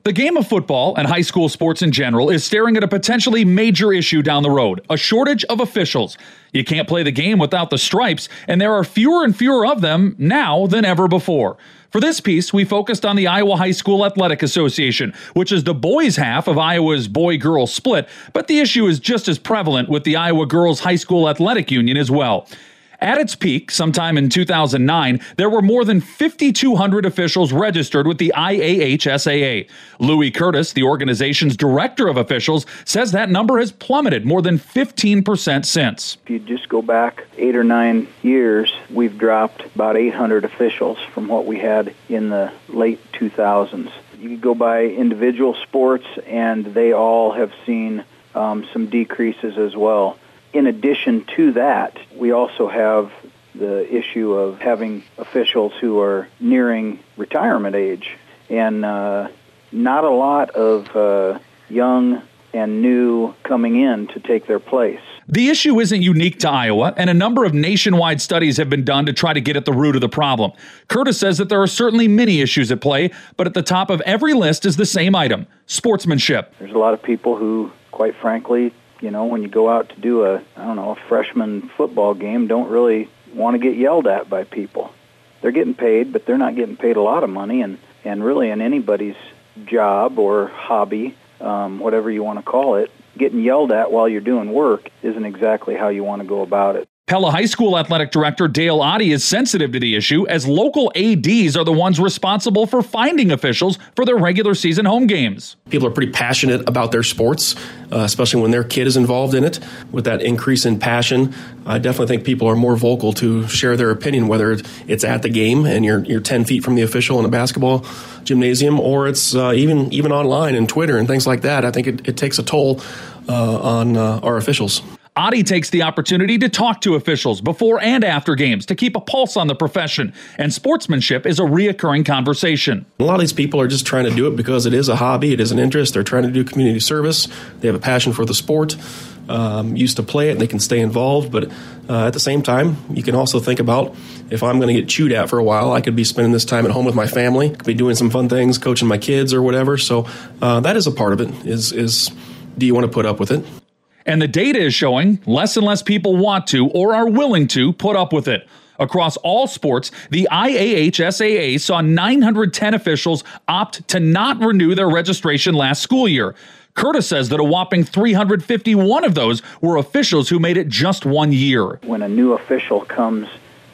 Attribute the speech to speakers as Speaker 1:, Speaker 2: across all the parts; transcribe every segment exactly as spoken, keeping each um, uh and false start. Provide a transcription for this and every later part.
Speaker 1: The game of football and high school sports in general is staring at a potentially major issue down the road, a shortage of officials. You can't play the game without the stripes, and there are fewer and fewer of them now than ever before. For this piece, we focused on the Iowa High School Athletic Association, which is the boys' half of Iowa's boy-girl split, but the issue is just as prevalent with the Iowa Girls High School Athletic Union as well. At its peak, sometime in two thousand nine, there were more than five thousand two hundred officials registered with the I A H S A A. Louis Curtis, the organization's director of officials, says that number has plummeted more than fifteen percent since.
Speaker 2: If you just go back eight or nine years, we've dropped about eight hundred officials from what we had in the late two thousands. You could go by individual sports, and they all have seen um, some decreases as well. In addition to that, we also have the issue of having officials who are nearing retirement age, and uh, not a lot of uh, young and new coming in to take their place.
Speaker 1: The issue isn't unique to Iowa, and a number of nationwide studies have been done to try to get at the root of the problem. Curtis says that there are certainly many issues at play, but at the top of every list is the same item: sportsmanship.
Speaker 2: There's a lot of people who, quite frankly, you know, when you go out to do a, I don't know, a freshman football game, don't really want to get yelled at by people. They're getting paid, but they're not getting paid a lot of money, and, and really in anybody's job or hobby, um, whatever you want to call it, getting yelled at while you're doing work isn't exactly how you want to go about it.
Speaker 1: Pella High School Athletic Director Dale Oddie is sensitive to the issue, as local A Ds are the ones responsible for finding officials for their regular season home games.
Speaker 3: People are pretty passionate about their sports, uh, especially when their kid is involved in it. With that increase in passion, I definitely think people are more vocal to share their opinion, whether it's at the game and you're you're ten feet from the official in a basketball gymnasium, or it's uh, even even online and Twitter and things like that. I think it, it takes a toll uh, on uh, our officials.
Speaker 1: Oddie takes the opportunity to talk to officials before and after games to keep a pulse on the profession, and sportsmanship is a reoccurring conversation.
Speaker 3: A lot of these people are just trying to do it because it is a hobby, it is an interest. They're trying to do community service. They have a passion for the sport, um, used to play it, and they can stay involved. But uh, at the same time, you can also think about, if I'm going to get chewed at for a while, I could be spending this time at home with my family, could be doing some fun things, coaching my kids or whatever. So uh, that is a part of it, is, is do you want to put up with it?
Speaker 1: And the data is showing less and less people want to or are willing to put up with it. Across all sports, the I A H S A A saw nine hundred ten officials opt to not renew their registration last school year. Curtis says that a whopping three hundred fifty-one of those were officials who made it just one year.
Speaker 2: When a new official comes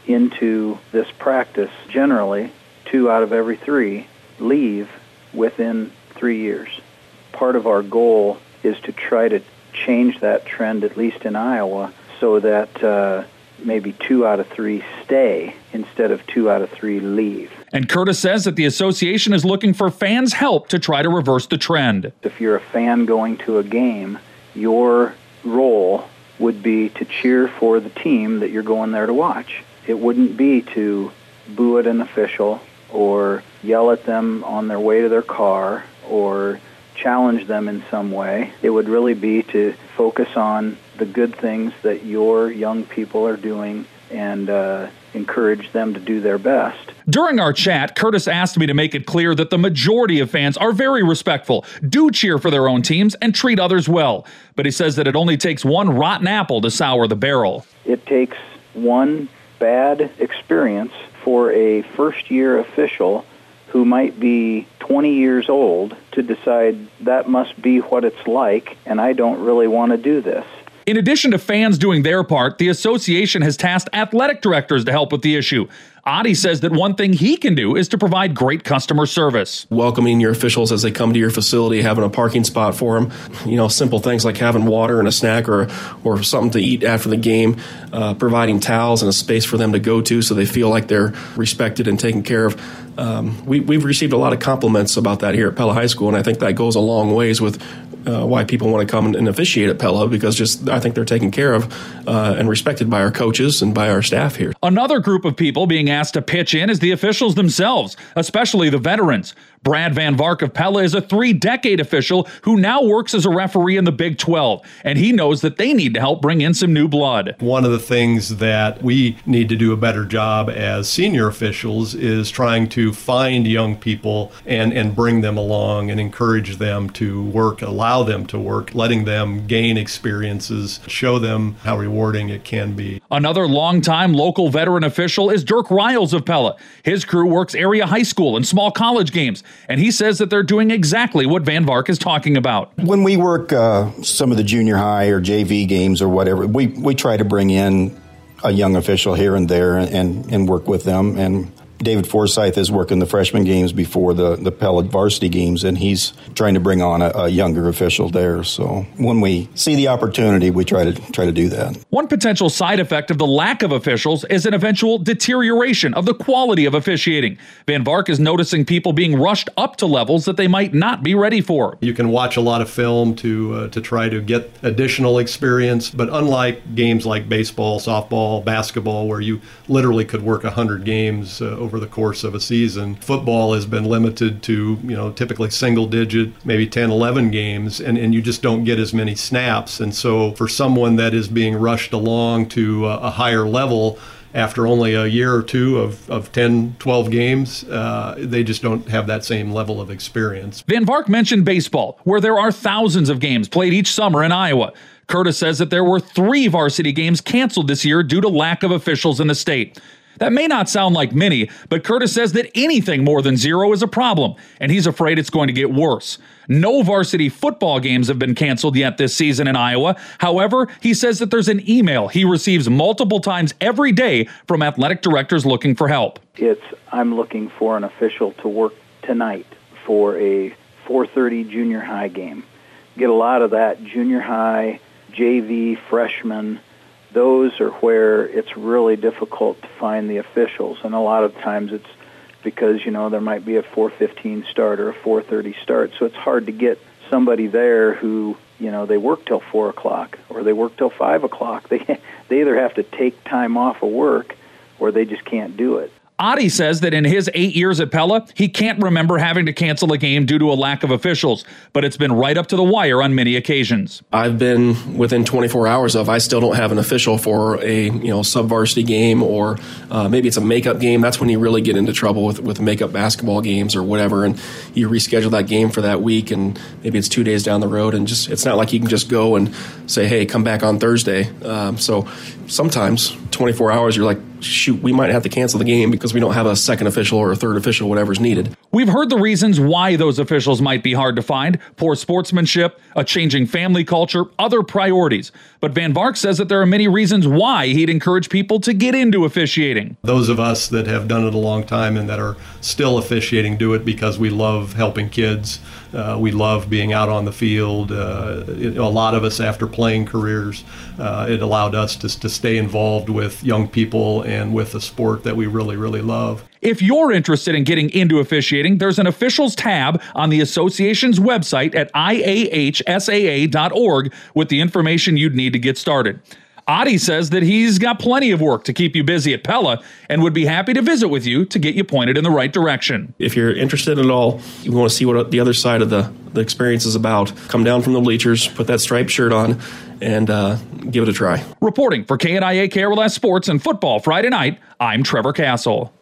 Speaker 2: into this practice, generally two out of every three leave within three years. Part of our goal is to try to change that trend, at least in Iowa, so that uh, maybe two out of three stay instead of two out of three leave.
Speaker 1: And Curtis says that the association is looking for fans' help to try to reverse the trend.
Speaker 2: If you're a fan going to a game, your role would be to cheer for the team that you're going there to watch. It wouldn't be to boo at an official or yell at them on their way to their car or challenge them in some way. It would really be to focus on the good things that your young people are doing and uh, encourage them to do their best.
Speaker 1: During our chat, Curtis asked me to make it clear that the majority of fans are very respectful, do cheer for their own teams, and treat others well. But he says that it only takes one rotten apple to sour the barrel.
Speaker 2: It takes one bad experience for a first-year official who might be twenty years old to decide that must be what it's like, and I don't really want to do this.
Speaker 1: In addition to fans doing their part, the association has tasked athletic directors to help with the issue. Oddie says that one thing he can do is to provide great customer service.
Speaker 3: Welcoming your officials as they come to your facility, having a parking spot for them, you know, simple things like having water and a snack or or something to eat after the game, uh, providing towels and a space for them to go to so they feel like they're respected and taken care of. Um, we, we've received a lot of compliments about that here at Pella High School, and I think that goes a long ways with uh, why people want to come and officiate at Pella, because just I think they're taken care of uh, and respected by our coaches and by our staff here.
Speaker 1: Another group of people being asked to pitch in is the officials themselves, especially the veterans. Brad Van Vark of Pella is a three-decade official who now works as a referee in the Big twelve, and he knows that they need to help bring in some new blood.
Speaker 4: One of the things that we need to do a better job as senior officials is trying to find young people and, and bring them along and encourage them to work, allow them to work, letting them gain experiences, show them how rewarding it can be.
Speaker 1: Another longtime local veteran official is Dirk Riles of Pella. His crew works area high school and small college games, and he says that they're doing exactly what Van Vark is talking about.
Speaker 5: When we work uh, some of the junior high or J V games or whatever, we, we try to bring in a young official here and there and, and work with them. And David Forsyth is working the freshman games before the, the Pella varsity games, and he's trying to bring on a, a younger official there. So when we see the opportunity, we try to try to do that.
Speaker 1: One potential side effect of the lack of officials is an eventual deterioration of the quality of officiating. Van Vark is noticing people being rushed up to levels that they might not be ready for.
Speaker 4: You can watch a lot of film to uh, to try to get additional experience, but unlike games like baseball, softball, basketball, where you literally could work one hundred games uh, over the course of a season, football has been limited to, you know, typically single digit, maybe ten, eleven games, and, and you just don't get as many snaps. And so for someone that is being rushed along to a, a higher level after only a year or two of, of ten, twelve games, uh, they just don't have that same level of experience.
Speaker 1: Van Vark mentioned baseball, where there are thousands of games played each summer in Iowa. Curtis says that there were three varsity games canceled this year due to lack of officials in the state. That may not sound like many, but Curtis says that anything more than zero is a problem, and he's afraid it's going to get worse. No varsity football games have been canceled yet this season in Iowa. However, he says that there's an email he receives multiple times every day from athletic directors looking for help.
Speaker 2: It's, I'm looking for an official to work tonight for a four thirty junior high game. Get a lot of that junior high, J V, freshman. Those are where it's really difficult to find the officials, and a lot of times it's because, you know, there might be a four fifteen start or a four thirty start, so it's hard to get somebody there who, you know, they work till four o'clock or they work till five o'clock. They, they either have to take time off of work or they just can't do it.
Speaker 1: Adi says that in his eight years at Pella, he can't remember having to cancel a game due to a lack of officials, but it's been right up to the wire on many occasions.
Speaker 3: I've been within twenty-four hours of I still don't have an official for a you know sub-varsity game, or uh, maybe it's a makeup game. That's when you really get into trouble with, with makeup basketball games or whatever, and you reschedule that game for that week, and maybe it's two days down the road, and just it's not like you can just go and say, hey, come back on Thursday. Um, so sometimes twenty-four hours, you're like, shoot, we might have to cancel the game because we don't have a second official or a third official, whatever's needed.
Speaker 1: We've heard the reasons why those officials might be hard to find: poor sportsmanship, a changing family culture, other priorities. But Van Vark says that there are many reasons why he'd encourage people to get into officiating.
Speaker 4: Those of us that have done it a long time and that are still officiating do it because we love helping kids. Uh, we love being out on the field. Uh, it, a lot of us, after playing careers, uh, it allowed us to, to stay involved with young people and with a sport that we really, really love.
Speaker 1: If you're interested in getting into officiating, there's an officials tab on the association's website at I A H S A A dot org with the information you'd need to get started. Adi says that he's got plenty of work to keep you busy at Pella and would be happy to visit with you to get you pointed in the right direction.
Speaker 3: If you're interested at all, you want to see what the other side of the, the experience is about, come down from the bleachers, put that striped shirt on, and uh, give it a try.
Speaker 1: Reporting for K N I A K R L S Sports and Football Friday Night, I'm Trevor Castle.